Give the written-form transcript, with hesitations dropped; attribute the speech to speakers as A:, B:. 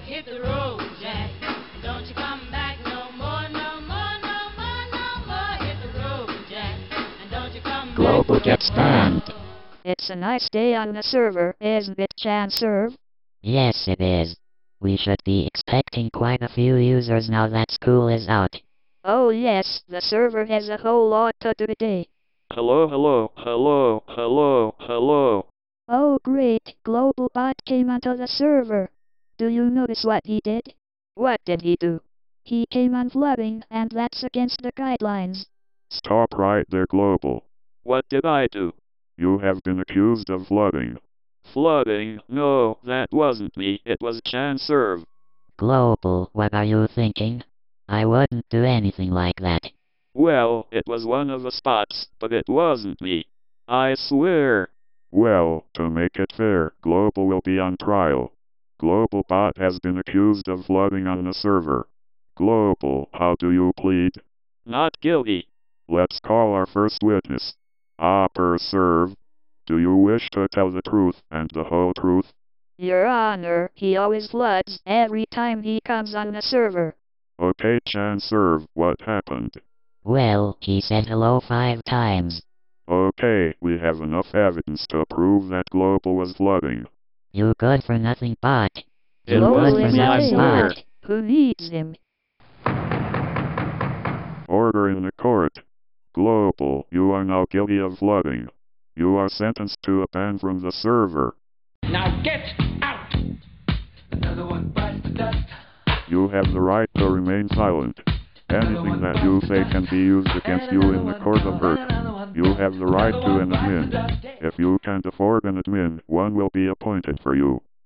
A: hit the road, Jack. Don't you come back no more, no more, no more, no more. Hit the road, Jack. And don't you come
B: Global
A: back
B: gets
A: no
B: banned.
A: more.
C: It's a nice day on the server, isn't it, Chanserve?
B: Yes, it is. We should be expecting quite a few users now that school is out.
C: Oh yes, the server has a whole lot to do today.
D: Hello, hello, hello, hello, hello.
C: Oh great, Global-Bot came onto the server. Do you notice what he did?
A: What did he do?
C: He came on flooding, and that's against the guidelines.
E: Stop right there, Global.
D: What did I do?
E: You have been accused of flooding.
D: Flooding? No, that wasn't me. It was Chanserve.
B: Global, what are you thinking? I wouldn't do anything like that.
D: Well, it was one of the spots, but it wasn't me. I swear.
E: Well, to make it fair, Global will be on trial. Global-Bot has been accused of flooding on the server. Global, how do you plead?
D: Not guilty.
E: Let's call our first witness. Serve. Do you wish to tell the truth and the whole truth?
C: Your Honor, he always floods every time he comes on the server.
E: Okay, Chanserve, what happened?
B: Well, he said hello 5 times.
E: Okay, we have enough evidence to prove that Global was flooding.
B: You good for nothing bot.
D: It
B: You good
D: wasn't
B: for
D: me, I
B: nothing
D: swear.
B: bot.
C: Who needs him?
E: Order in the court. Global, you are now guilty of flooding. You are sentenced to a ban from the server.
F: Now get out! Another one bites the dust.
E: You have the right to remain silent. Anything that you say can be used against you in the court of Earth. You have the right to an admin. If you can't afford an admin, one will be appointed for you.